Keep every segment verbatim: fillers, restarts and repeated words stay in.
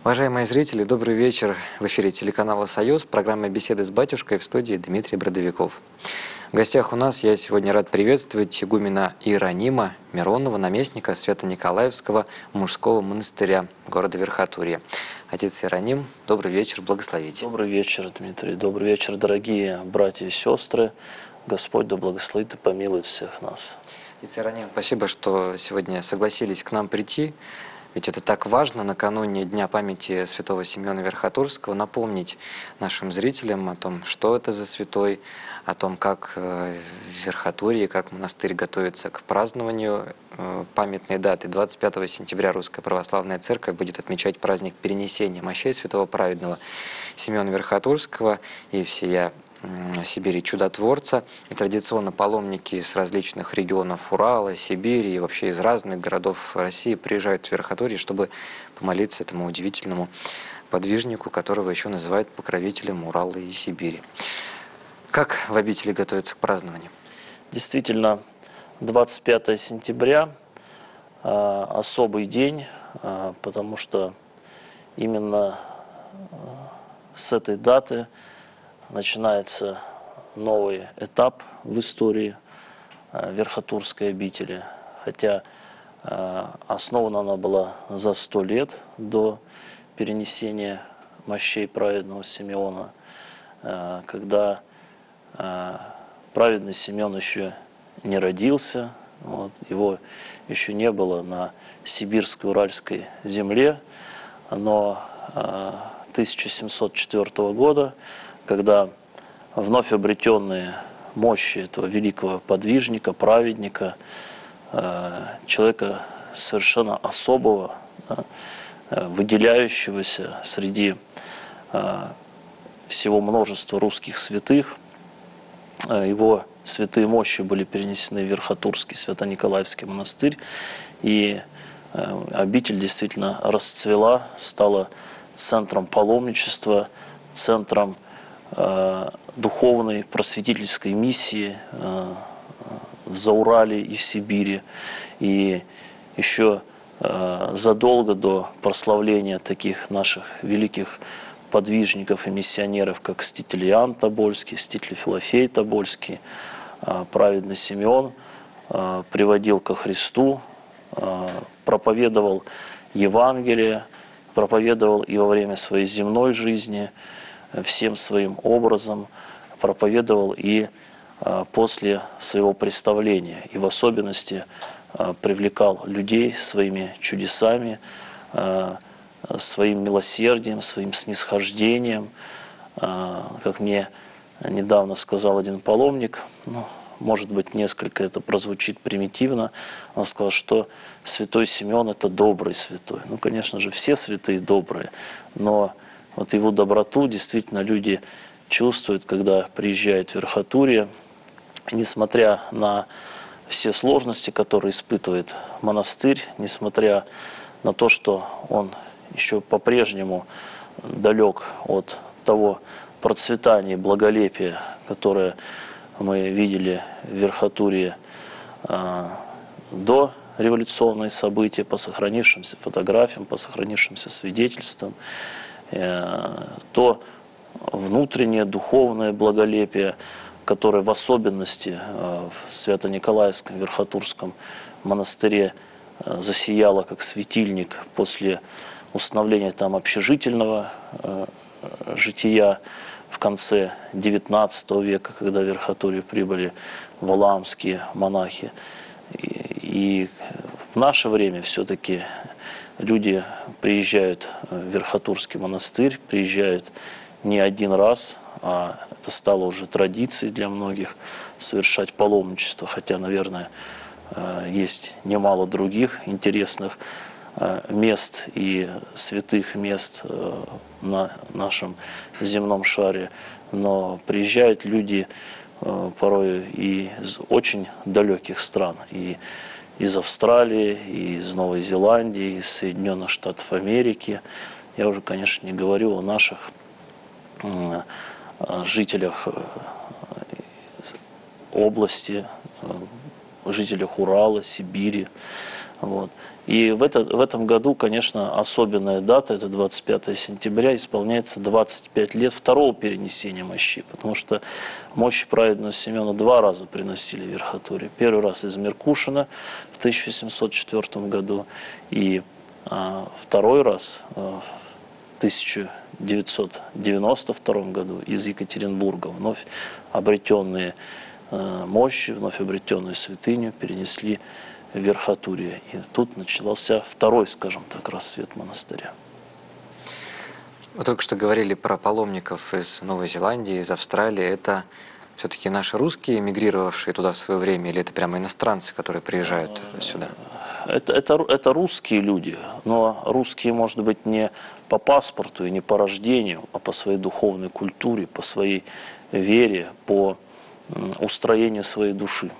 Уважаемые зрители, добрый вечер. В эфире телеканала «Союз», программа «Беседы с батюшкой», в студии Дмитрий Бродовиков. В гостях у нас я сегодня рад приветствовать игумена Иеронима Миронова, наместника Свято-Николаевского мужского монастыря города Верхотурье. Отец Иероним, добрый вечер, благословите. Добрый вечер, Дмитрий. Добрый вечер, дорогие братья и сестры. Господь да благословит и помилует всех нас. Отец Иероним, спасибо, что сегодня согласились к нам прийти. Ведь это так важно накануне Дня памяти святого Симеона Верхотурского напомнить нашим зрителям о том, что это за святой, о том, как в Верхотурье, как монастырь готовится к празднованию памятной даты. двадцать пятого сентября Русская Православная Церковь будет отмечать праздник перенесения мощей святого праведного Симеона Верхотурского и всея Сибири чудотворца. И традиционно паломники с различных регионов Урала, Сибири и вообще из разных городов России приезжают в Верхотурье, чтобы помолиться этому удивительному подвижнику, которого еще называют покровителем Урала и Сибири. Как в обители готовятся к празднованию? Действительно, двадцать пятое сентября э, особый день, э, потому что именно с этой даты начинается новый этап в истории э, Верхотурской обители. Хотя э, основана она была за сто лет до перенесения мощей праведного Симеона, э, когда э, праведный Симеон еще не родился, вот, его еще не было на сибирской уральской земле, но э, тысяча семьсот четвёртого года, когда вновь обретенные мощи этого великого подвижника, праведника, человека совершенно особого, выделяющегося среди всего множества русских святых, его святые мощи были перенесены в Верхотурский Свято-Николаевский монастырь, и обитель действительно расцвела, стала центром паломничества, центром духовной просветительской миссии в Заурале и в Сибири. И еще задолго до прославления таких наших великих подвижников и миссионеров, как святитель Иоанн Тобольский, святитель Филофей Тобольский, праведный Симеон приводил ко Христу, проповедовал Евангелие, проповедовал и во время своей земной жизни, всем своим образом, проповедовал и а, после своего представления, и в особенности а, привлекал людей своими чудесами, а, своим милосердием, своим снисхождением. А, как мне недавно сказал один паломник, ну, может быть, несколько это прозвучит примитивно, он сказал, что святой Симеон – это добрый святой. Ну, конечно же, все святые добрые, но вот его доброту действительно люди чувствуют, когда приезжают в Верхотурье. Несмотря на все сложности, которые испытывает монастырь, несмотря на то, что он еще по-прежнему далек от того процветания и благолепия, которое мы видели в Верхотурье э, до революционные события, по сохранившимся фотографиям, по сохранившимся свидетельствам, то внутреннее духовное благолепие, которое в особенности в Свято-Николаевском Верхотурском монастыре засияло как светильник после установления там общежительного жития в конце девятнадцатого века, когда в Верхотурье прибыли валаамские монахи. И в наше время все-таки люди приезжают в Верхотурский монастырь, приезжают не один раз, а это стало уже традицией для многих совершать паломничество, хотя, наверное, есть немало других интересных мест и святых мест на нашем земном шаре, но приезжают люди порой и из очень далеких стран, и из Австралии, и из Новой Зеландии, из Соединенных Штатов Америки. Я уже, конечно, не говорю о наших жителях области, жителях Урала, Сибири. Вот. И в, это, в этом году, конечно, особенная дата, это двадцать пятое сентября, исполняется двадцать пять лет второго перенесения мощей, потому что мощи праведного Симеона два раза приносили в Верхотурье. Первый раз из Меркушина в тысяча семьсот четвёртом году, и а, второй раз а, в тысяча девятьсот девяносто втором году из Екатеринбурга. Вновь обретенные а, мощи, вновь обретенную святыню перенесли в Верхотурье. И тут начался второй, скажем так, расцвет монастыря. Вы только что говорили про паломников из Новой Зеландии, из Австралии. Это все-таки наши русские, эмигрировавшие туда в свое время, или это прямо иностранцы, которые приезжают сюда? Это, это, это русские люди, но русские, может быть, не по паспорту и не по рождению, а по своей духовной культуре, по своей вере, по устроению своей души.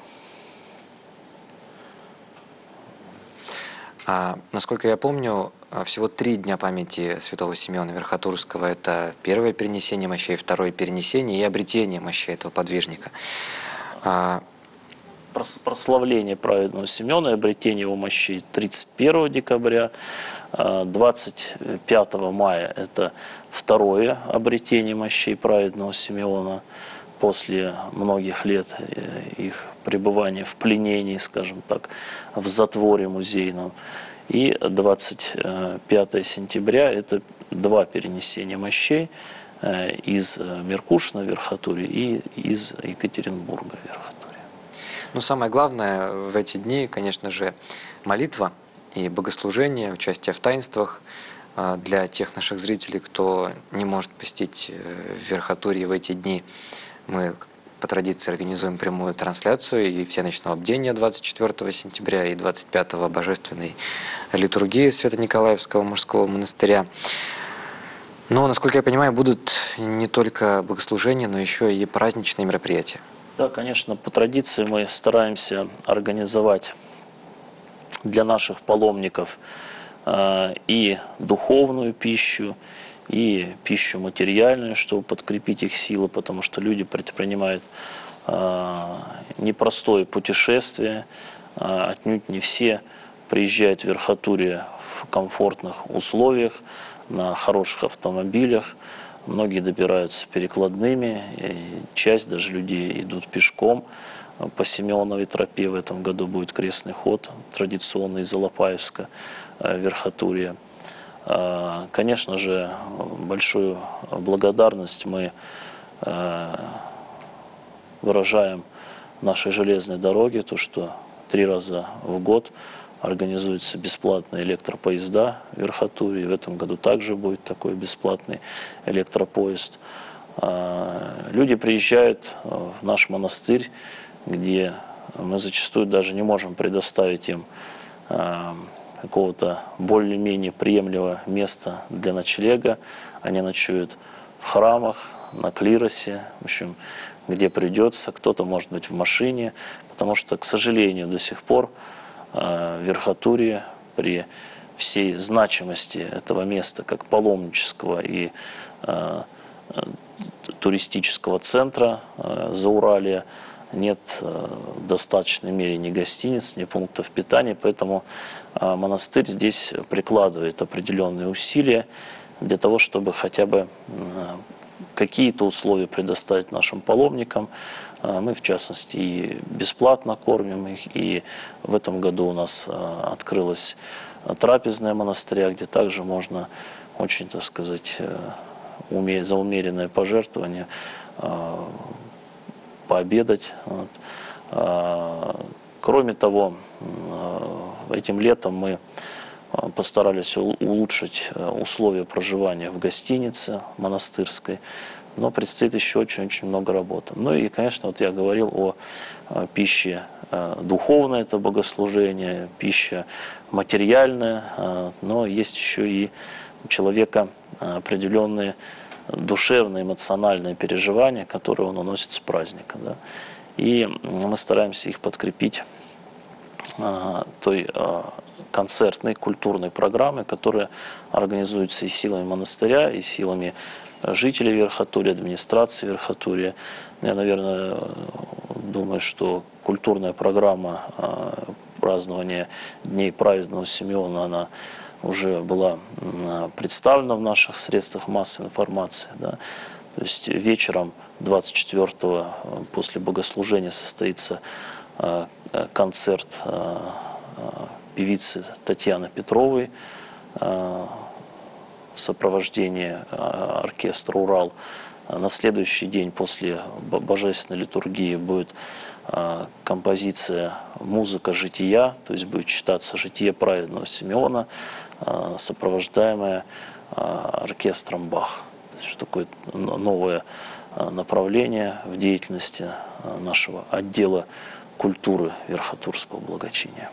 А, насколько я помню, всего три дня памяти святого Симеона Верхотурского. Это первое перенесение мощей, второе перенесение и обретение мощей этого подвижника. А... Прославление праведного Симеона и обретение его мощей тридцать первого декабря, двадцать пятого мая это второе обретение мощей праведного Симеона после многих лет их пребывания в пленении, скажем так, в затворе музейном. И двадцать пятое сентября это два перенесения мощей из Меркушина в Верхотурье и из Екатеринбурга в Верхотурье. Ну, самое главное в эти дни, конечно же, молитва и богослужение, участие в таинствах. Для тех наших зрителей, кто не может посетить Верхотурье в эти дни, мы по традиции организуем прямую трансляцию и все ночного бдения двадцать четвёртого сентября и двадцать пятого божественной литургии Свято-Николаевского мужского монастыря. Но, насколько я понимаю, будут не только богослужения, но еще и праздничные мероприятия. Да, конечно, по традиции мы стараемся организовать для наших паломников э, и духовную пищу, и пищу материальную, чтобы подкрепить их силы, потому что люди предпринимают э, непростое путешествие, э, отнюдь не все приезжают в Верхотурье в комфортных условиях, на хороших автомобилях. Многие добираются перекладными, и часть даже людей идут пешком по Симеоновой тропе. В этом году будет крестный ход, традиционный из Алапаевска, Верхотурье. Конечно же, большую благодарность мы выражаем нашей железной дороге, то, что три раза в год организуются бесплатные электропоезда в Верхотурье. В этом году также будет такой бесплатный электропоезд. Люди приезжают в наш монастырь, где мы зачастую даже не можем предоставить им какого-то более-менее приемлемого места для ночлега. Они ночуют в храмах, на клиросе, в общем, где придется. Кто-то, может быть, в машине, потому что, к сожалению, до сих пор в Верхотурье при всей значимости этого места как паломнического и э, туристического центра э, Зауралья нет э, в достаточной мере ни гостиниц, ни пунктов питания, поэтому э, монастырь здесь прикладывает определенные усилия для того, чтобы хотя бы э, какие-то условия предоставить нашим паломникам. Мы, в частности, и бесплатно кормим их, и в этом году у нас открылась трапезная монастыря, где также можно очень, так сказать, за умеренное пожертвование пообедать. Кроме того, этим летом мы постарались улучшить условия проживания в гостинице монастырской, но предстоит еще очень-очень много работы. Ну и, конечно, вот я говорил о пище духовной, это богослужение, пища материальная, но есть еще и у человека определенные душевные, эмоциональные переживания, которые он уносит с праздника. Да? И мы стараемся их подкрепить той концертной, культурной программой, которая организуется и силами монастыря, и силами жителей Верхотурья, администрации Верхотурья. Я, наверное, думаю, что культурная программа празднования Дней праведного Симеона, она уже была представлена в наших средствах массовой информации. Да. То есть вечером двадцать четвёртого после богослужения состоится концерт певицы Татьяны Петровой в сопровождении оркестра «Урал». На следующий день после божественной литургии будет композиция «Музыка жития», то есть будет читаться «Житие праведного Симеона», сопровождаемая оркестром «Бах». Что такое новое направление в деятельности нашего отдела культуры Верхотурского благочиния.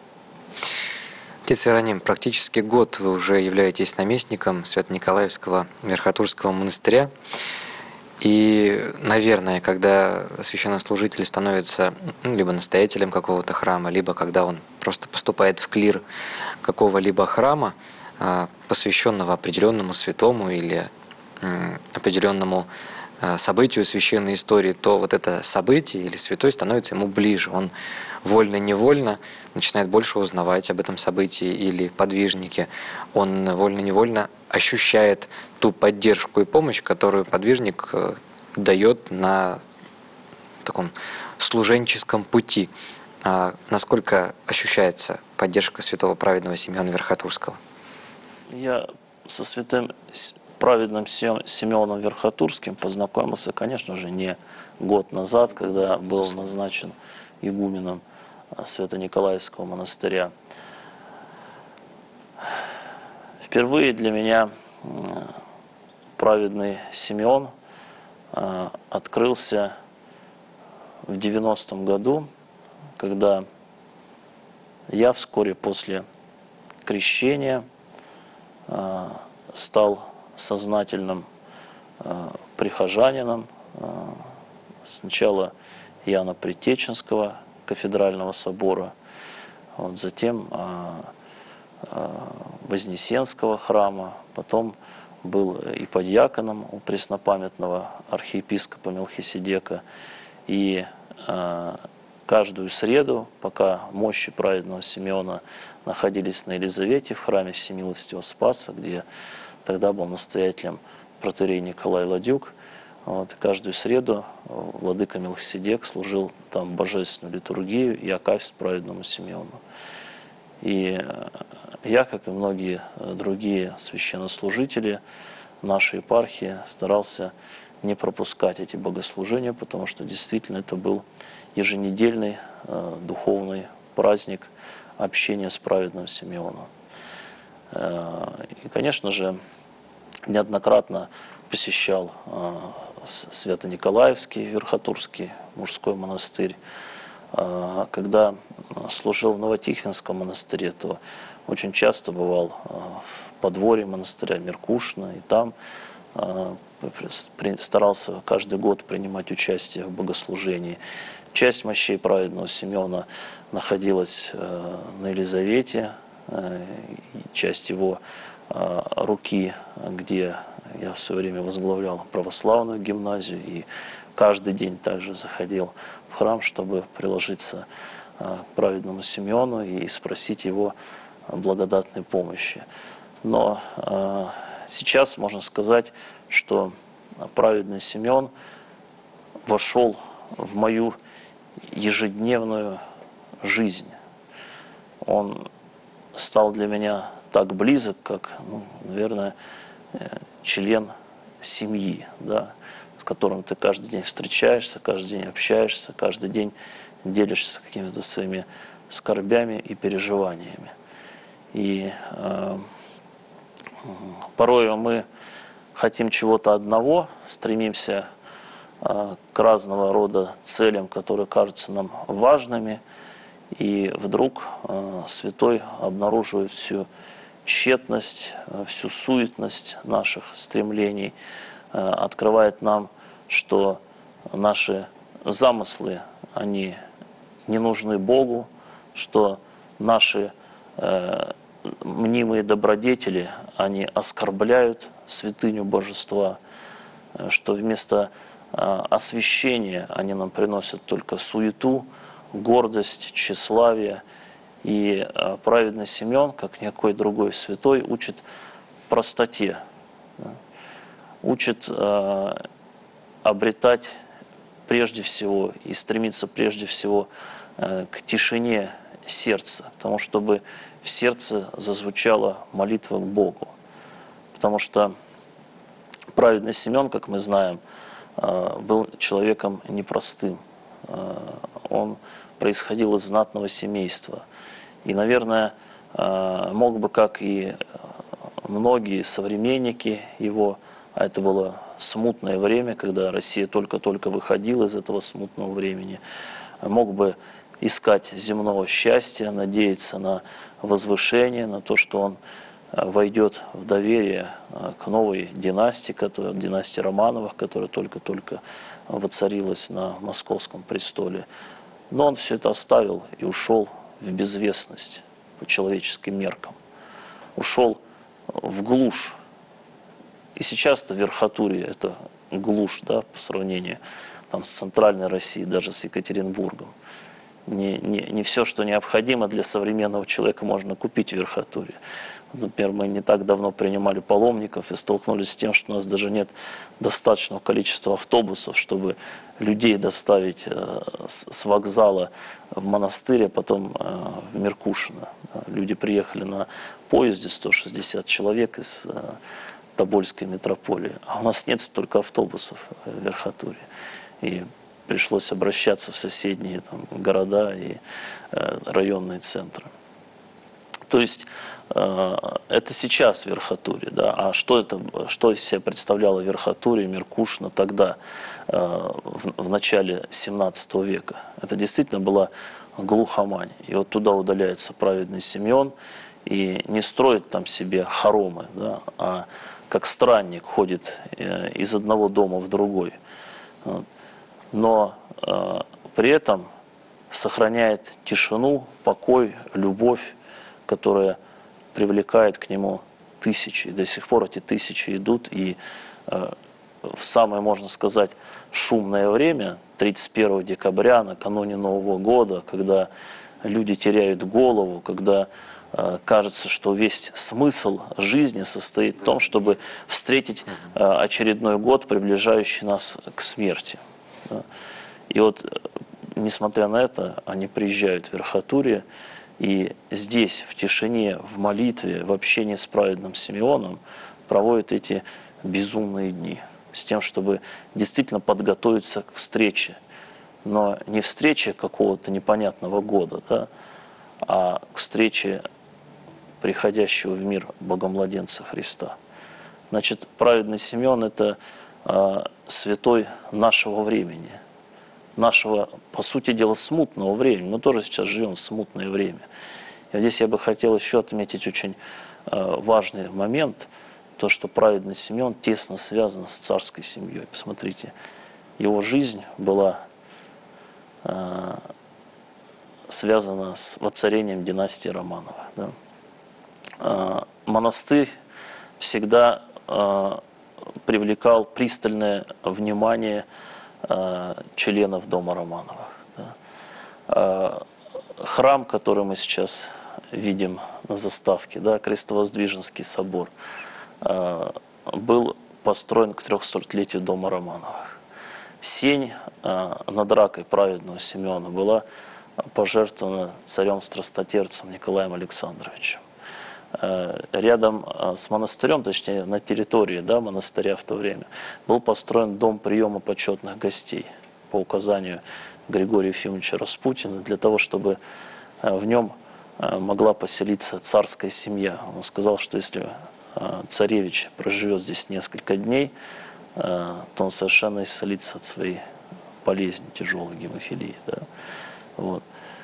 Отец Иероним, практически год вы уже являетесь наместником Свято-Николаевского Верхотурского монастыря. И, наверное, когда священнослужитель становится ну, либо настоятелем какого-то храма, либо когда он просто поступает в клир какого-либо храма, посвященного определенному святому или определенному событию священной истории, то вот это событие или святой становится ему ближе. Он вольно-невольно начинает больше узнавать об этом событии или подвижнике. Он вольно-невольно ощущает ту поддержку и помощь, которую подвижник дает на таком служенческом пути. А насколько ощущается поддержка святого праведного Симеона Верхотурского? Я со святым праведным Симеоном Верхотурским познакомился, конечно же, не год назад, когда был назначен игуменом Свято-Николаевского монастыря. Впервые для меня праведный Симеон открылся в девяностом году, когда я вскоре после крещения стал сознательным прихожанином сначала Иоанна Предтеченского кафедрального собора, вот, затем Вознесенского храма, потом был и подьяконом у преснопамятного архиепископа Мелхиседека. И каждую среду, пока мощи праведного Симеона находились на Елизавете в храме Всемилостивого Спаса, где тогда был настоятелем протоиерей Николай Ладюк, вот, каждую среду владыка Мелхиседек служил там божественную литургию и акафист праведному Симеону. И я, как и многие другие священнослужители нашей епархии, старался не пропускать эти богослужения, потому что действительно это был еженедельный э, духовный праздник общения с праведным Симеоном. Э, и, конечно же, неоднократно посещал э, Свято-Николаевский Верхотурский мужской монастырь. Э, когда служил в Новотихвинском монастыре, то очень часто бывал э, в подворье монастыря Меркушино, и там э, старался каждый год принимать участие в богослужении. Часть мощей праведного Симеона находилась э, на Елизавете, э, часть его э, руки, где я в свое время возглавлял православную гимназию, и каждый день также заходил в храм, чтобы приложиться э, к праведному Симеону и спросить его благодатной помощи. Но э, сейчас можно сказать, что праведный Симеон вошел в мою ежедневную жизнь. Он стал для меня так близок, как, ну, наверное, член семьи, да, с которым ты каждый день встречаешься, каждый день общаешься, каждый день делишься какими-то своими скорбями и переживаниями. И э, порой мы хотим чего-то одного, стремимся э, к разного рода целям, которые кажутся нам важными, и вдруг э, святой обнаруживает всю тщетность, э, всю суетность наших стремлений, э, открывает нам, что наши замыслы, они не нужны Богу, что наши э, мнимые добродетели, они оскорбляют святыню божества, что вместо освящения они нам приносят только суету, гордость, тщеславие И праведный Симеон, как никакой другой святой, учит простоте, да, учит э, обретать прежде всего и стремиться прежде всего э, к тишине сердца, к тому, чтобы в сердце зазвучала молитва к Богу. Потому что праведный Симеон, как мы знаем, э, был человеком непростым. Э, он происходил из знатного семейства. И, наверное, э, мог бы, как и многие современники его, а это было смутное время, когда Россия только-только выходила из этого смутного времени, мог бы искать земного счастья, надеяться на возвышение, на то, что он войдет в доверие к новой династии, которая, династии Романовых, которая только-только воцарилась на московском престоле. Но он все это оставил и ушел в безвестность по человеческим меркам. Ушел в глушь. И сейчас-то Верхотурье – это глушь, да, по сравнению там, с центральной Россией, даже с Екатеринбургом. Не, не, не все, что необходимо для современного человека, можно купить в Верхотурье. Например, мы не так давно принимали паломников и столкнулись с тем, что у нас даже нет достаточного количества автобусов, чтобы людей доставить э, с, с вокзала в монастырь, а потом э, в Меркушино. Люди приехали на поезде, сто шестьдесят человек из э, Тобольской метрополии, а у нас нет столько автобусов в Верхотурье. И пришлось обращаться в соседние там, города и э, районные центры. То есть э, это сейчас Верхотурье, да, а что, это, что из себя представляло Верхотурье, Меркушино тогда, э, в, в начале семнадцатого века? Это действительно была глухомань. И вот туда удаляется праведный Симеон и не строит там себе хоромы, да, а как странник ходит э, из одного дома в другой. Вот. Но э, при этом сохраняет тишину, покой, любовь, которая привлекает к нему тысячи. И до сих пор эти тысячи идут. И э, в самое, можно сказать, шумное время, тридцать первого декабря, накануне Нового года, когда люди теряют голову, когда э, кажется, что весь смысл жизни состоит в том, чтобы встретить э, очередной год, приближающий нас к смерти. Да. И вот, несмотря на это, они приезжают в Верхотурье, и здесь, в тишине, в молитве, в общении с праведным Симеоном проводят эти безумные дни, с тем, чтобы действительно подготовиться к встрече. Но не встрече какого-то непонятного года, да, а к встрече приходящего в мир Богомладенца Христа. Значит, праведный Симеон – это э, святой нашего времени, нашего, по сути дела, смутного времени. Мы тоже сейчас живем в смутное время. И здесь я бы хотел еще отметить очень э, важный момент, то, что праведный Симеон тесно связан с царской семьей. Посмотрите, его жизнь была э, связана с воцарением династии Романовых. Да? Э, монастырь всегда э, привлекал пристальное внимание членов дома Романовых. Да. Храм, который мы сейчас видим на заставке, да, Крестовоздвиженский собор, был построен к трехсотлетию дома Романовых. Сень над ракой праведного Симеона была пожертвована царем-страстотерпцем Николаем Александровичем. Рядом с монастырем, точнее на территории, да, монастыря в то время, был построен дом приема почетных гостей по указанию Григория Ефимовича Распутина, для того, чтобы в нем могла поселиться царская семья. Он сказал, что если царевич проживет здесь несколько дней, то он совершенно исцелится от своей болезни тяжелой гемофилии. Да. Вот.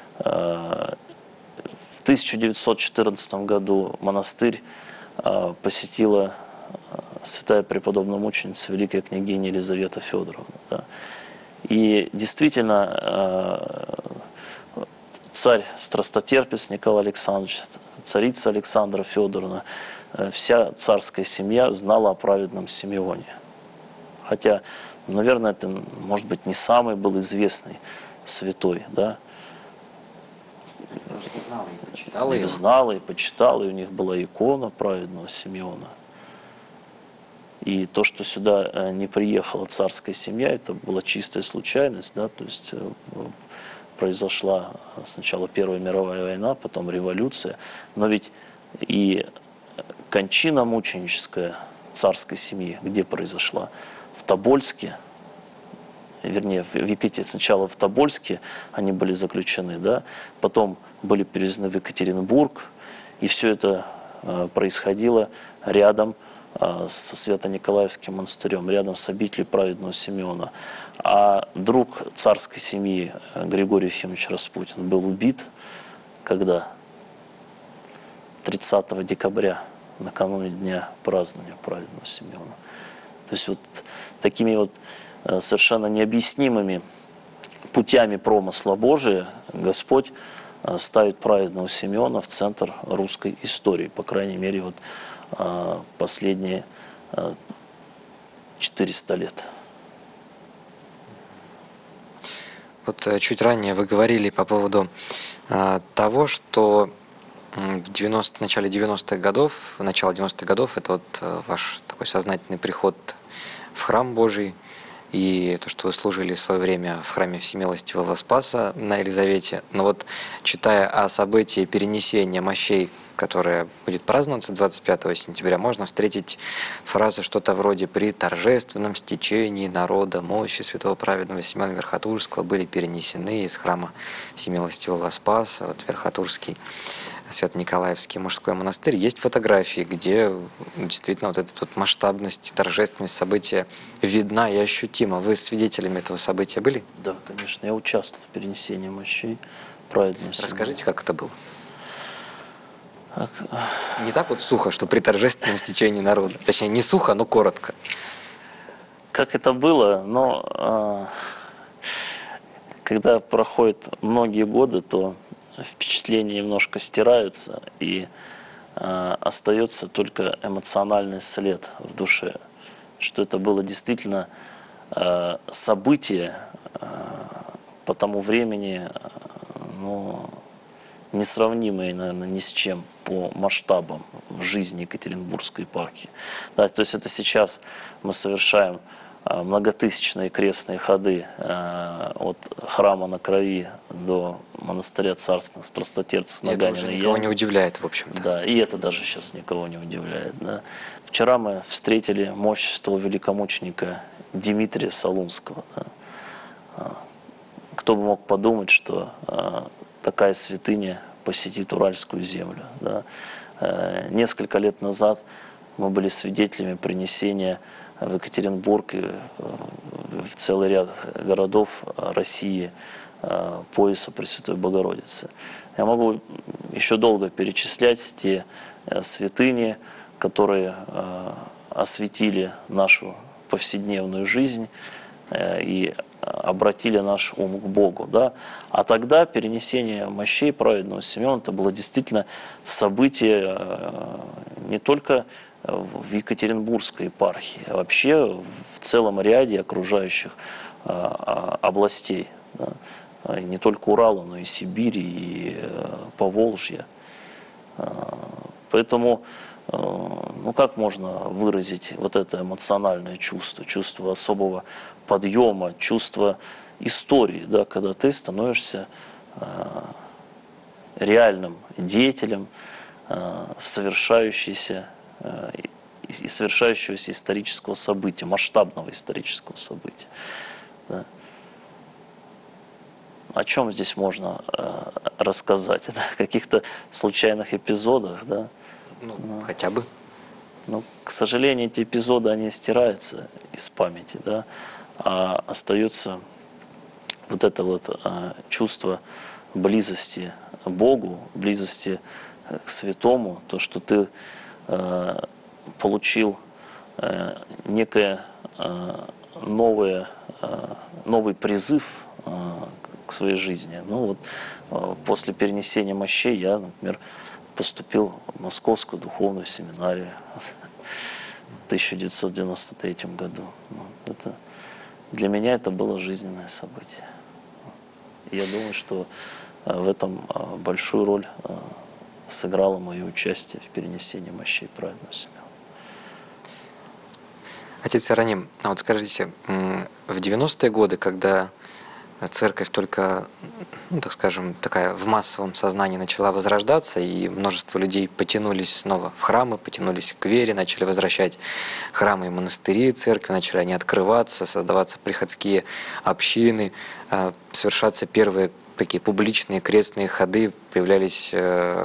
В тысяча девятьсот четырнадцатом году монастырь э, посетила э, святая преподобная мученица, великая княгиня Елизавета Федоровна. Да. И действительно, э, царь-страстотерпец Николай Александрович, царица Александра Федоровна, э, вся царская семья знала о праведном Симеоне. Хотя, наверное, это, может быть, не самый был известный святой, да. Просто знала и почитала И его. знала, и почитала, и у них была икона праведного Симеона. И то, что сюда не приехала царская семья, это была чистая случайность, да, то есть произошла сначала Первая мировая война, потом революция, но ведь и кончина мученическая царской семьи, где произошла? В Тобольске, вернее, в Екатеринбурге, сначала в Тобольске они были заключены, да, потом были перевезены в Екатеринбург, и все это происходило рядом со Свято-Николаевским монастырем, рядом с обителью праведного Симеона. А друг царской семьи Григорий Ефимович Распутин был убит, когда? тридцатого декабря, накануне дня празднования праведного Симеона. То есть вот такими вот совершенно необъяснимыми путями промысла Божия Господь ставит праведного Симеона в центр русской истории, по крайней мере, вот последние четыреста лет. Вот чуть ранее вы говорили по поводу того, что в девяностых, начале девяностых годов, начало девяностых годов, это вот ваш такой сознательный приход в храм Божий, и то, что вы служили в свое время в храме Всемилостивого Спаса на Елизавете. Но вот читая о событии перенесения мощей, которое будет праздноваться двадцать пятого сентября, можно встретить фразу что-то вроде «при торжественном стечении народа мощи святого праведного Симеона Верхотурского были перенесены из храма Всемилостивого Спаса». Вот Верхотурский Свято-Николаевский мужской монастырь. Есть фотографии, где действительно вот эта вот масштабность и торжественность события видна и ощутима. Вы свидетелями этого события были? Да, конечно. Я участвовал в перенесении мощей праведного Симеона. Расскажите, как это было? Не так вот сухо, что при торжественном стечении народа. Точнее, не сухо, но коротко. Как это было, но э, когда проходят многие годы, то впечатления немножко стираются, и э, остается только эмоциональный след в душе, что это было действительно э, событие э, по тому времени, э, ну, несравнимое, наверное, ни с чем по масштабам в жизни Екатеринбургской епархии. Да, то есть это сейчас мы совершаем многотысячные крестные ходы э, от храма на Крови до монастыря царственных страстотерцев на Ганиной Яме. Никого не удивляет, в общем-то. Да, и это даже сейчас никого не удивляет. Да. Вчера мы встретили мощество великомученика Дмитрия Солунского. Да. Кто бы мог подумать, что э, такая святыня посетит Уральскую землю. Да. Э, несколько лет назад мы были свидетелями принесения в Екатеринбург и в целый ряд городов России пояса Пресвятой Богородицы. Я могу еще долго перечислять те святыни, которые осветили нашу повседневную жизнь и обратили наш ум к Богу. Да? А тогда перенесение мощей праведного Симеона это было действительно событие не только в Екатеринбургской епархии, а вообще в целом ряде окружающих а, областей. Да? Не только Урала, но и Сибири, и а, Поволжья. А, поэтому, а, ну как можно выразить вот это эмоциональное чувство, чувство особого подъема, чувство истории, да, когда ты становишься а, реальным деятелем, а, совершающийся и совершающегося исторического события, масштабного исторического события. Да. О чем здесь можно э, рассказать? О каких-то случайных эпизодах? Да? Ну, ну, хотя бы. Ну, к сожалению, эти эпизоды, они стираются из памяти, да? А остается вот это вот э, чувство близости к Богу, близости к святому, то, что ты получил э, некое э, новое, э, новый призыв э, к своей жизни. Ну вот э, после перенесения мощей я, например, поступил в Московскую духовную семинарию в тысяча девятьсот девяносто третьем году. Ну, это, для меня это было жизненное событие. Я думаю, что в этом большую роль сыграло мое участие в перенесении мощей праведного Симеона. Отец Иероним, а вот скажите, в девяностые годы, когда церковь только, ну, так скажем, такая в массовом сознании начала возрождаться, и множество людей потянулись снова в храмы, потянулись к вере, начали возвращать храмы и монастыри, церкви, начали они открываться, создаваться приходские общины, совершаться первые такие публичные крестные ходы, появлялись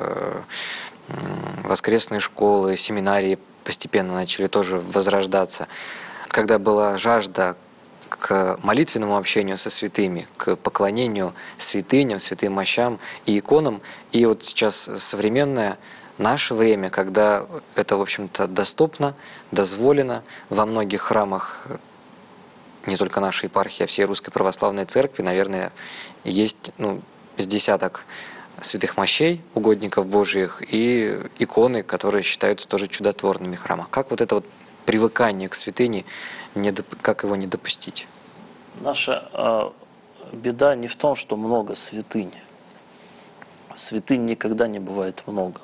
воскресные школы, семинарии постепенно начали тоже возрождаться. Когда была жажда к молитвенному общению со святыми, к поклонению святыням, святым мощам и иконам. И вот сейчас современное наше время, когда это, в общем-то, доступно, дозволено во многих храмах, не только нашей епархии, а всей Русской Православной Церкви, наверное, есть, ну, с десяток святых мощей, угодников Божиих, и иконы, которые считаются тоже чудотворными в храмах. Как вот это вот привыкание к святыне, не доп... как его не допустить? Наша э, беда не в том, что много святынь. Святынь никогда не бывает много.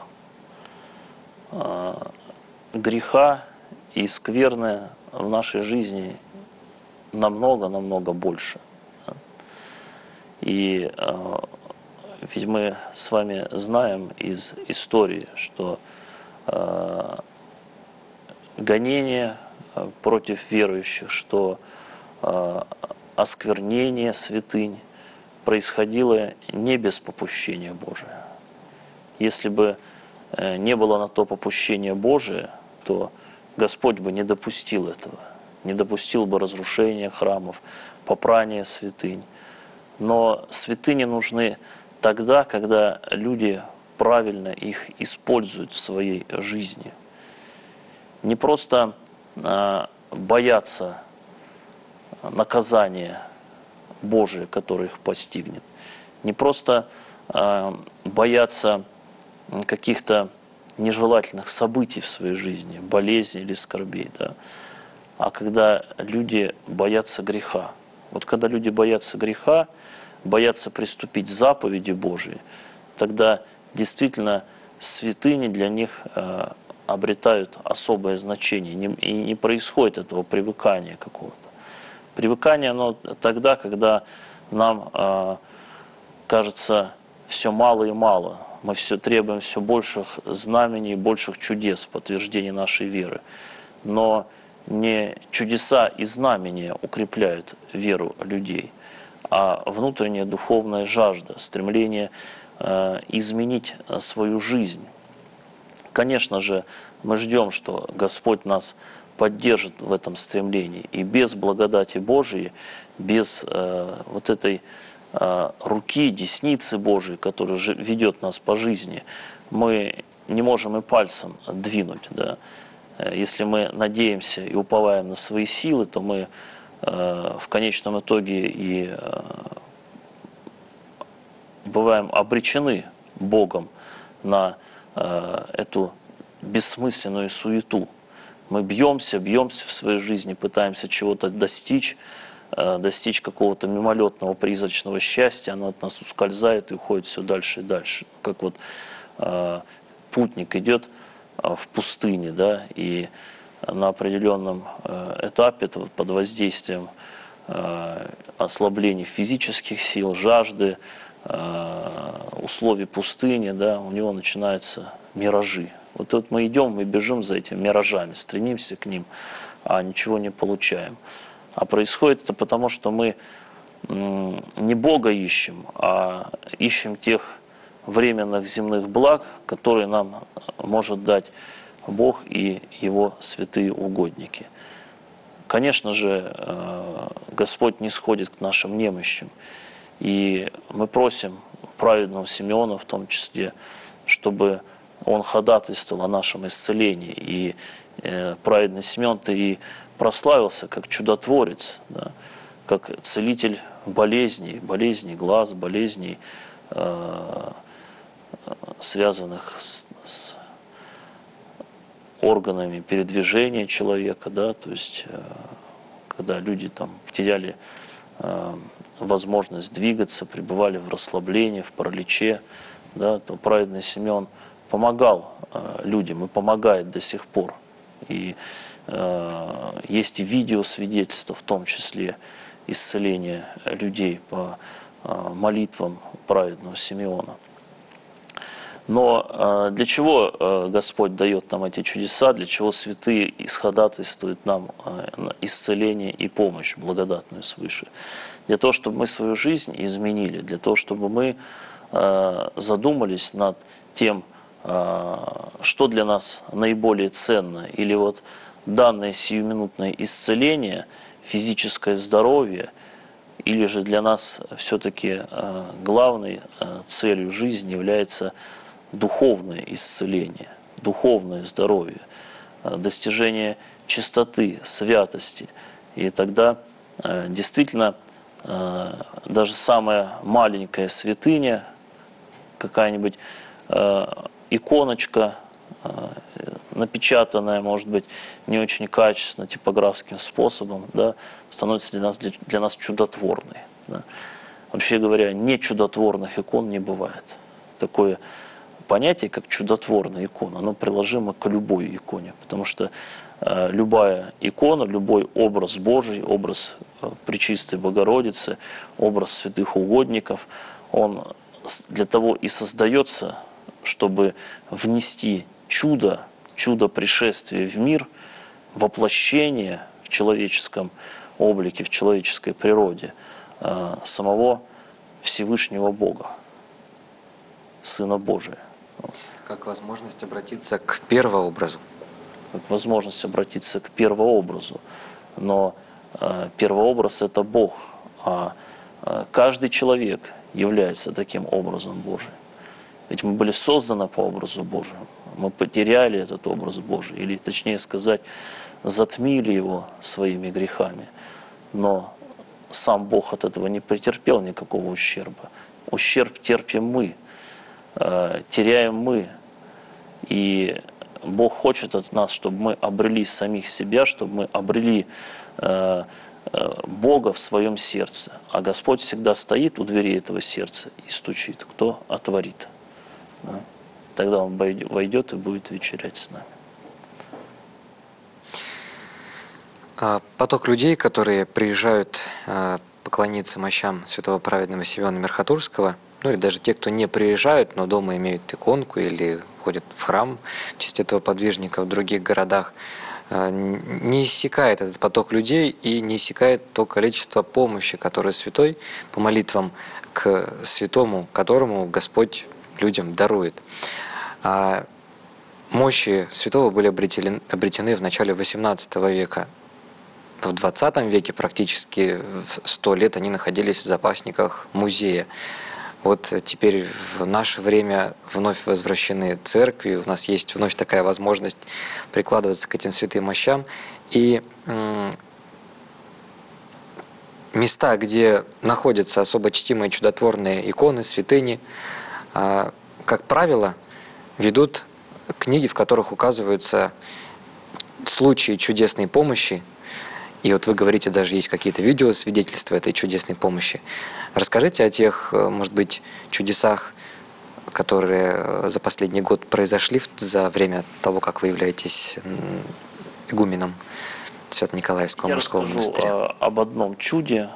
Э, греха и скверны в нашей жизни намного-намного больше. И э, ведь мы с вами знаем из истории, что э, гонение против верующих, что э, осквернение святынь происходило не без попущения Божия. Если бы э, не было на то попущения Божие, то Господь бы не допустил этого, не допустил бы разрушения храмов, попрания святынь. Но святыни нужны тогда, когда люди правильно их используют в своей жизни. Не просто э, боятся наказания Божия, которое их постигнет. Не просто э, боятся каких-то нежелательных событий в своей жизни, болезней или скорбей, да, а когда люди боятся греха. Вот когда люди боятся греха, боятся приступить к заповеди Божией, тогда действительно святыни для них э, обретают особое значение, и не происходит этого привыкания какого-то. Привыкание оно тогда, когда нам э, кажется все мало и мало, мы все требуем все больших знамений, больших чудес в подтверждении нашей веры. Но не чудеса и знамения укрепляют веру людей, а внутренняя духовная жажда, стремление э, изменить свою жизнь. Конечно же, мы ждем, что Господь нас поддержит в этом стремлении. И без благодати Божией, без э, вот этой э, руки, десницы Божией, которая ведет нас по жизни, мы не можем и пальцем двинуть. Да? Если мы надеемся и уповаем на свои силы, то мы э, в конечном итоге и э, бываем обречены Богом на э, эту бессмысленную суету. Мы бьемся, бьемся в своей жизни, пытаемся чего-то достичь, э, достичь какого-то мимолетного призрачного счастья, оно от нас ускользает и уходит все дальше и дальше. Как вот э, путник идет в пустыне, да, и на определенном этапе под воздействием ослабления физических сил, жажды, условий пустыни, да, у него начинаются миражи. Вот, вот мы идем, мы бежим за этими миражами, стремимся к ним, а ничего не получаем. А происходит это потому, что мы не Бога ищем, а ищем тех временных земных благ, которые нам может дать Бог и Его святые угодники. Конечно же, Господь не сходит к нашим немощам. И мы просим праведного Симеона в том числе, чтобы он ходатайствовал о нашем исцелении. И праведный Симеон-то и прославился как чудотворец, да, как целитель болезней, болезней глаз, болезней, связанных с, с органами передвижения человека, да, то есть когда люди там потеряли э, возможность двигаться, пребывали в расслаблении, в параличе, да, то праведный Симеон помогал э, людям и помогает до сих пор. И э, есть и видеосвидетельства, в том числе исцеления людей по э, молитвам праведного Симеона. Но э, для чего э, Господь дает нам эти чудеса, для чего святые исходатайствуют нам э, исцеление и помощь благодатную свыше? Для того, чтобы мы свою жизнь изменили, для того, чтобы мы э, задумались над тем, э, что для нас наиболее ценно, или вот данное сиюминутное исцеление, физическое здоровье, или же для нас все-таки э, главной э, целью жизни является духовное исцеление, духовное здоровье, достижение чистоты, святости. И тогда э, действительно э, даже самая маленькая святыня, какая-нибудь э, иконочка, э, напечатанная, может быть, не очень качественно, типографским способом, да, становится для нас, для, для нас чудотворной. Да. Вообще говоря, не чудотворных икон не бывает. Такое понятие, как чудотворная икона, оно приложимо к любой иконе, потому что э, любая икона, любой образ Божий, образ э, Пречистой Богородицы, образ святых угодников, он для того и создается, чтобы внести чудо, чудо пришествия в мир, воплощение в человеческом облике, в человеческой природе э, самого Всевышнего Бога, Сына Божия. Как возможность обратиться к первообразу. Как возможность обратиться к первообразу. Но э, первообраз – это Бог, а э, каждый человек является таким образом Божиим. Ведь мы были созданы по образу Божьему. Мы потеряли этот образ Божий, или, точнее сказать, затмили его своими грехами. Но сам Бог от этого не претерпел никакого ущерба. Ущерб терпим мы. Теряем мы. И Бог хочет от нас, чтобы мы обрели самих себя, чтобы мы обрели э, э, Бога в своем сердце. А Господь всегда стоит у дверей этого сердца и стучит, кто отворит. Да? Тогда Он войдет и будет вечерять с нами. Поток людей, которые приезжают поклониться мощам святого праведного Симеона Верхотурского, ну или даже те, кто не приезжают, но дома имеют иконку или ходят в храм в честь этого подвижника в других городах, не иссякает этот поток людей и не иссякает то количество помощи, которое святой по молитвам к святому, которому Господь людям дарует. Мощи святого были обретены, обретены в начале восемнадцатого века. В двадцатом веке практически сто лет они находились в запасниках музея. Вот теперь в наше время вновь возвращены церкви, у нас есть вновь такая возможность прикладываться к этим святым мощам. И места, где находятся особо чтимые чудотворные иконы, святыни, как правило, ведут книги, в которых указываются случаи чудесной помощи. И вот вы говорите, даже есть какие-то видеосвидетельства этой чудесной помощи. Расскажите о тех, может быть, чудесах, которые за последний год произошли за время того, как вы являетесь игуменом Свято-Николаевского мужского монастыря. Я расскажу об одном чуде,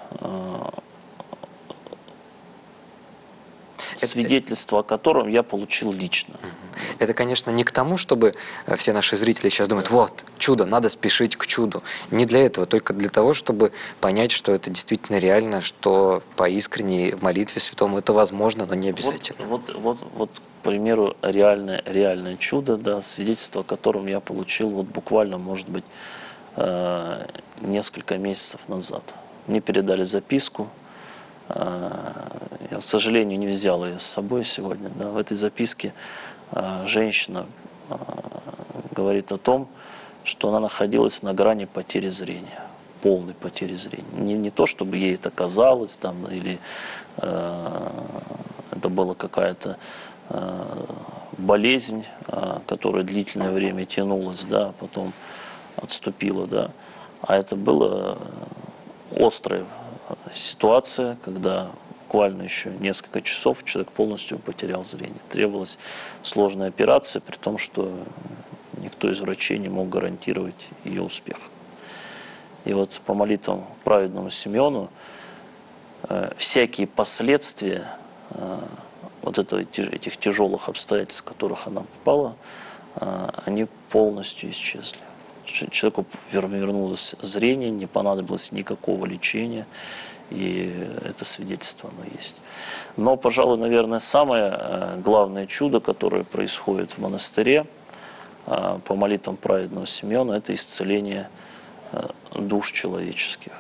свидетельство о котором я получил лично. Это, конечно, не к тому, чтобы все наши зрители сейчас думают, вот, чудо, надо спешить к чуду. Не для этого, только для того, чтобы понять, что это действительно реально, что по искренней молитве святому это возможно, но не обязательно. Вот, вот, вот, вот к примеру, реальное, реальное чудо, да, свидетельство о котором я получил вот буквально, может быть, несколько месяцев назад. Мне передали записку. Я, к сожалению, не взял ее с собой сегодня. Да. В этой записке женщина говорит о том, что она находилась на грани потери зрения, полной потери зрения. Не, не то, чтобы ей это казалось, там, или э, это была какая-то э, болезнь, э, которая длительное время тянулась, да, потом отступила, да. А это было острое ситуация, когда буквально еще несколько часов человек полностью потерял зрение. Требовалась сложная операция, при том, что никто из врачей не мог гарантировать ее успех. И вот по молитвам праведному Симеону э, всякие последствия э, вот этого, этих тяжелых обстоятельств, в которых она попала, э, они полностью исчезли. Человеку вернулось зрение, не понадобилось никакого лечения, и это свидетельство оно есть. Но, пожалуй, наверное, самое главное чудо, которое происходит в монастыре по молитвам праведного Симеона, это исцеление душ человеческих.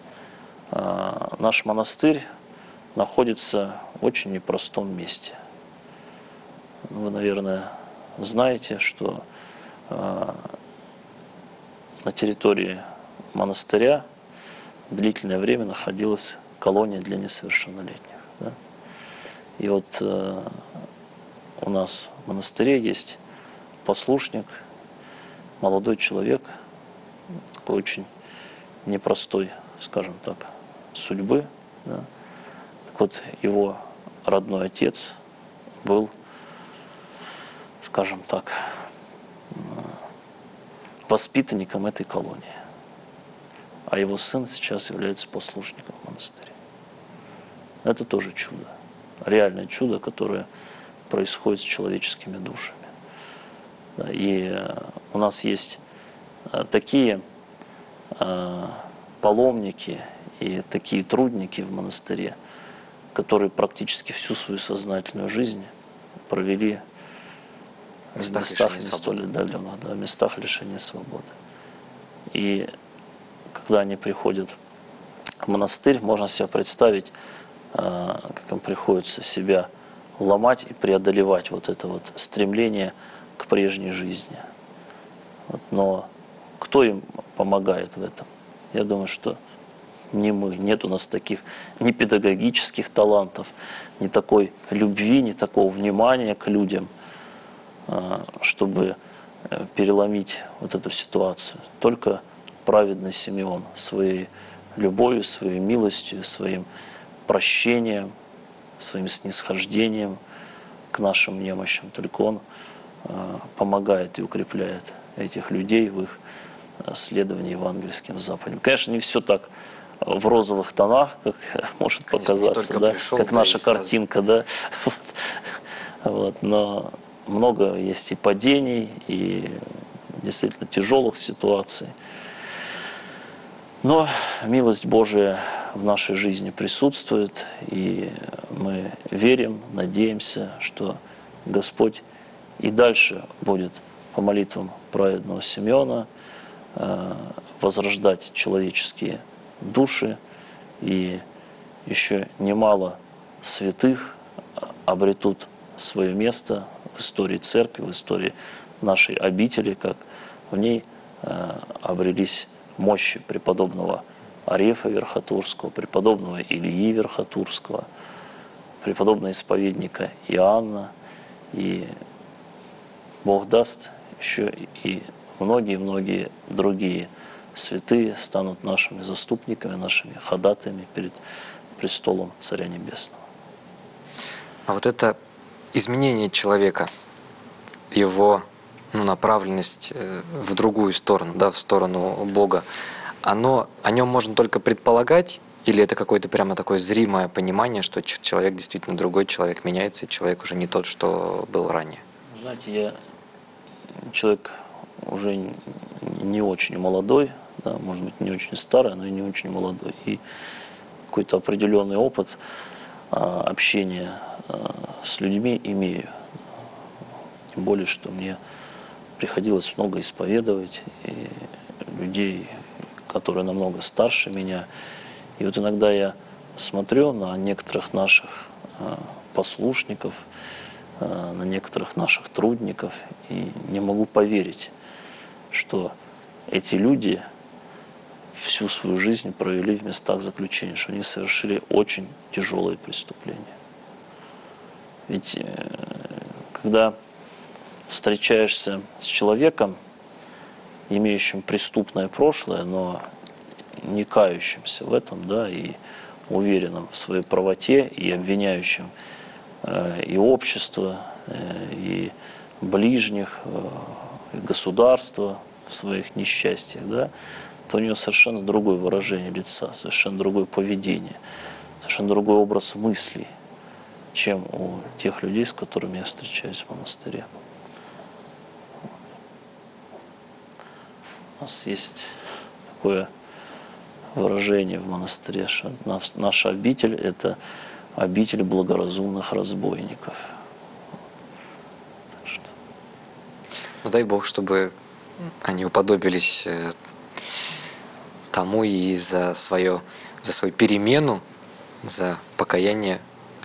Наш монастырь находится в очень непростом месте. Вы, наверное, знаете, что на территории монастыря длительное время находилась колония для несовершеннолетних. Да? И вот э, у нас в монастыре есть послушник, молодой человек, такой очень непростой, скажем так, судьбы. Да? Так вот, его родной отец был, скажем так, воспитанником этой колонии, а его сын сейчас является послушником в монастыре. Это тоже чудо, реальное чудо, которое происходит с человеческими душами. И у нас есть такие паломники и такие трудники в монастыре, которые практически всю свою сознательную жизнь провели в местах, местах не столь отдаленных, да, в местах лишения свободы. И когда они приходят в монастырь, можно себе представить, как им приходится себя ломать и преодолевать вот это вот стремление к прежней жизни. Но кто им помогает в этом? Я думаю, что не мы. Нет у нас таких ни педагогических талантов, ни такой любви, ни такого внимания к людям, чтобы переломить вот эту ситуацию. Только праведный Симеон своей любовью, своей милостью, своим прощением, своим снисхождением к нашим немощам. Только он помогает и укрепляет этих людей в их следовании евангельским заповедям. Конечно, не все так в розовых тонах, как может Конечно, показаться, да? Пришел, как да, наша картинка, да. Вот. Но много есть и падений, и действительно тяжелых ситуаций. Но милость Божия в нашей жизни присутствует, и мы верим, надеемся, что Господь и дальше будет по молитвам праведного Симеона возрождать человеческие души, и еще немало святых обретут свое место в истории церкви, в истории нашей обители, как в ней обрелись мощи преподобного Арефа Верхотурского, преподобного Ильи Верхотурского, преподобного исповедника Иоанна, и Бог даст, еще и многие-многие другие святые станут нашими заступниками, нашими ходатаями перед престолом Царя Небесного. А вот это изменение человека, его ну, направленность в другую сторону, да, в сторону Бога, оно, о нем можно только предполагать, или это какое-то прямо такое зримое понимание, что человек действительно другой, человек меняется, и человек уже не тот, что был ранее? Знаете, я человек уже не очень молодой, да, может быть, не очень старый, но и не очень молодой. И какой-то определенный опыт а, общения а, с людьми имею. Тем более, что мне приходилось много исповедовать и людей, которые намного старше меня. И вот иногда я смотрю на некоторых наших а, послушников, а, на некоторых наших трудников и не могу поверить, что эти люди всю свою жизнь провели в местах заключения, что они совершили очень тяжелые преступления. Ведь когда встречаешься с человеком, имеющим преступное прошлое, но не кающимся в этом, да, и уверенным в своей правоте, и обвиняющим э, и общество, э, и ближних, э, и государство в своих несчастьях, да, то у него совершенно другое выражение лица, совершенно другое поведение, совершенно другой образ мыслей, чем у тех людей, с которыми я встречаюсь в монастыре. У нас есть такое выражение в монастыре, что нас, наша обитель – это обитель благоразумных разбойников. Так что... Ну дай Бог, чтобы они уподобились тому и за, свое, за свою перемену, за покаяние.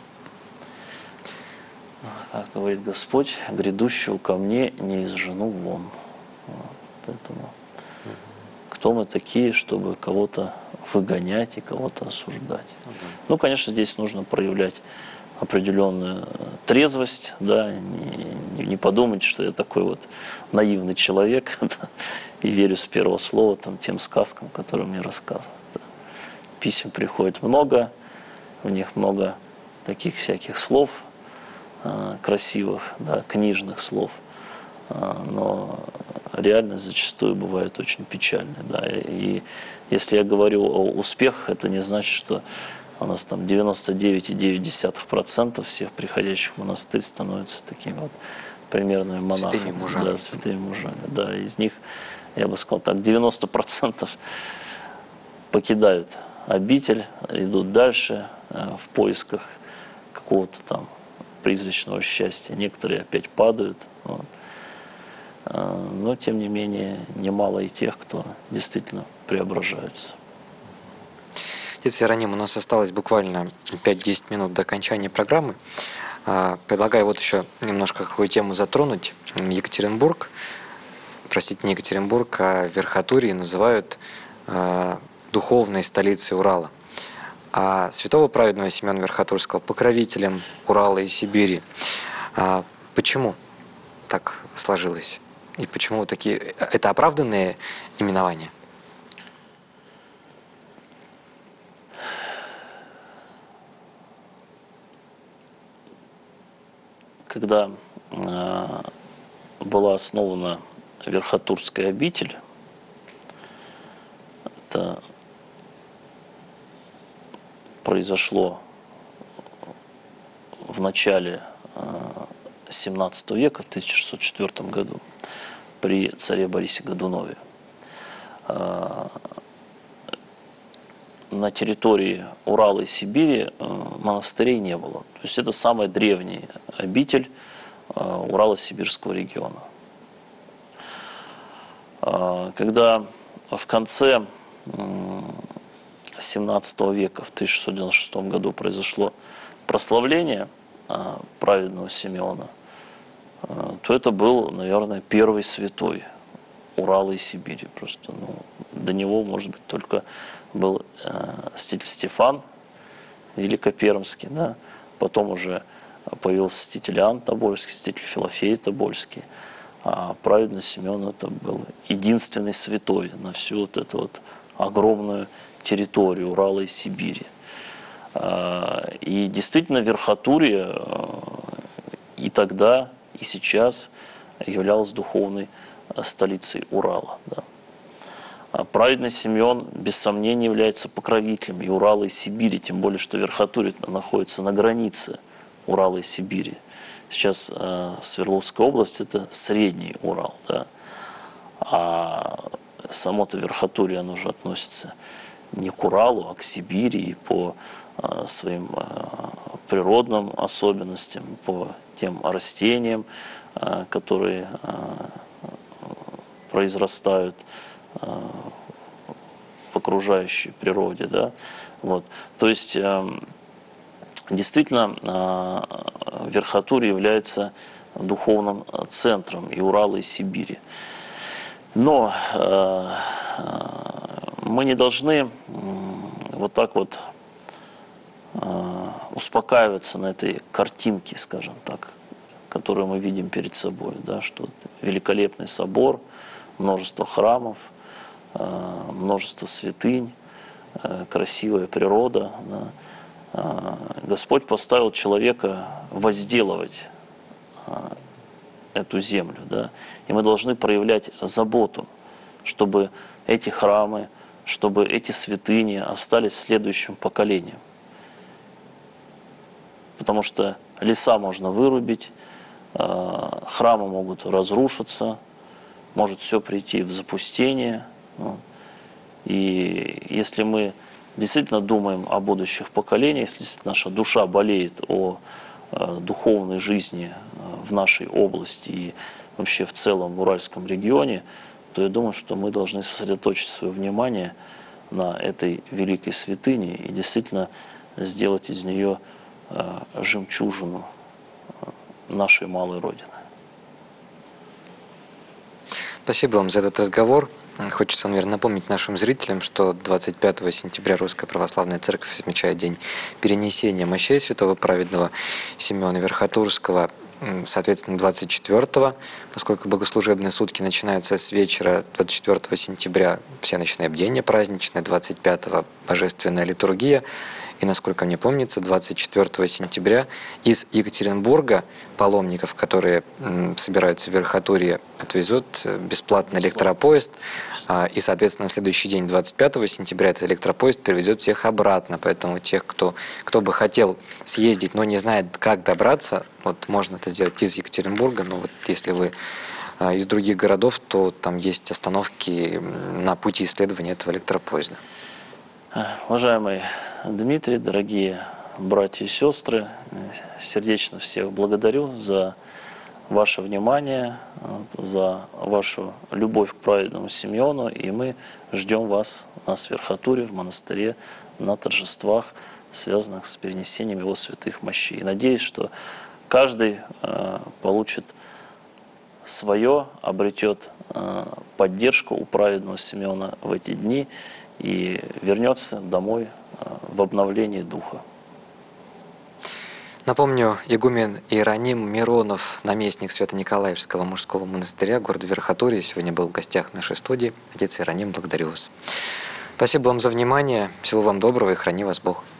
Как говорит Господь, грядущего ко мне не изжену вон. Вот, поэтому кто мы такие, чтобы кого-то выгонять и кого-то осуждать? Ну, да. Ну, конечно, здесь нужно проявлять определенную трезвость, да, не, не подумать, что я такой вот наивный человек, да, и верю с первого слова там, тем сказкам, которые мне рассказывают. Да. Писем приходит много, в них много таких всяких слов, э, красивых, да, книжных слов, э, но реальность зачастую бывает очень печальной. Да. И если я говорю о успехах, это не значит, что у нас там девяносто девять и девять десятых процента всех приходящих в монастырь становятся такими вот примерными монахами. Святыми мужами. Да, святыми мужами. Да, из них, я бы сказал так, девяносто процентов покидают обитель, идут дальше э, в поисках какого-то там призрачного счастья. Некоторые опять падают. Вот. Но, тем не менее, немало и тех, кто действительно преображаются. Отец Иероним, у нас осталось буквально пять-десять минут до окончания программы. Предлагаю вот еще немножко какую тему затронуть. Екатеринбург, простите, не Екатеринбург, а Верхотурье называют духовной столицей Урала. А святого праведного Симеона Верхотурского покровителем Урала и Сибири. Почему так сложилось? И почему такие... Это оправданные именования? Когда э, была основана Верхотурская обитель, это произошло в начале семнадцатого века, в тысяча шестьсот четвёртом году, при царе Борисе Годунове. На территории Урала и Сибири монастырей не было. То есть это самая древняя обитель Урало-Сибирского региона. Когда в конце семнадцатого века, в тысяча шестьсот девяносто шестом году, произошло прославление праведного Симеона, то это был, наверное, первый святой Урала и Сибири. Просто ну, до него, может быть, только был э, святитель Стефан Великопермский, да? Потом уже появился святитель Иоанн Тобольский, святитель Филофей Тобольский. А праведный Симеон это был единственный святой на всю вот эту вот огромную территорию Урала и Сибири. И действительно Верхотурье и тогда, и сейчас являлась духовной столицей Урала. Да. Праведный Симеон, без сомнения, является покровителем и Урала, и Сибири, тем более, что Верхотурье находится на границе Урала и Сибири. Сейчас э, Свердловская область – это средний Урал, да. А само-то Верхотурье, оно же относится не к Уралу, а к Сибири, и по э, своим э, природным особенностям, по тем растениям, э, которые э, произрастают э, в окружающей природе, да. Вот. То есть э, действительно э, Верхотурье является духовным центром и Урала, и Сибири. Но э, мы не должны э, вот так вот э, успокаиваться на этой картинке, скажем так, которую мы видим перед собой, да, что великолепный собор, множество храмов, э, множество святынь, красивая природа. Да. Господь поставил человека возделывать эту землю, да, и мы должны проявлять заботу, чтобы эти храмы, чтобы эти святыни остались следующим поколением. Потому что леса можно вырубить, храмы могут разрушиться, может все прийти в запустение. И если мы действительно думаем о будущих поколениях, если наша душа болеет о духовной жизни в нашей области и вообще в целом в Уральском регионе, то я думаю, что мы должны сосредоточить свое внимание на этой великой святыне и действительно сделать из нее жемчужину нашей малой Родины. Спасибо вам за этот разговор. Хочется, наверное, напомнить нашим зрителям, что двадцать пятого сентября Русская Православная Церковь отмечает день перенесения мощей святого праведного Симеона Верхотурского. Соответственно, двадцать четвёртого, поскольку богослужебные сутки начинаются с вечера двадцать четвёртого сентября, все ночные бдения праздничные, двадцать пятого божественная литургия. И, насколько мне помнится, двадцать четвёртого сентября из Екатеринбурга паломников, которые собираются в Верхотурье, отвезут бесплатно электропоезд. И, соответственно, на следующий день, двадцать пятого сентября, этот электропоезд привезет всех обратно. Поэтому тех, кто, кто бы хотел съездить, но не знает, как добраться, вот можно это сделать из Екатеринбурга. Но вот если вы из других городов, то там есть остановки на пути исследования этого электропоезда. Уважаемый Дмитрий, дорогие братья и сестры, сердечно всех благодарю за ваше внимание, за вашу любовь к праведному Симеону, и мы ждем вас на Верхотурье, в монастыре, на торжествах, связанных с перенесением его святых мощей. И надеюсь, что каждый получит свое, обретет поддержку у праведного Симеона в эти дни и вернется домой в обновлении духа. Напомню, игумен Иероним Миронов, наместник Свято-Николаевского мужского монастыря города Верхотурье, сегодня был в гостях нашей студии. Отец Иероним, благодарю вас. Спасибо вам за внимание, всего вам доброго и храни вас Бог.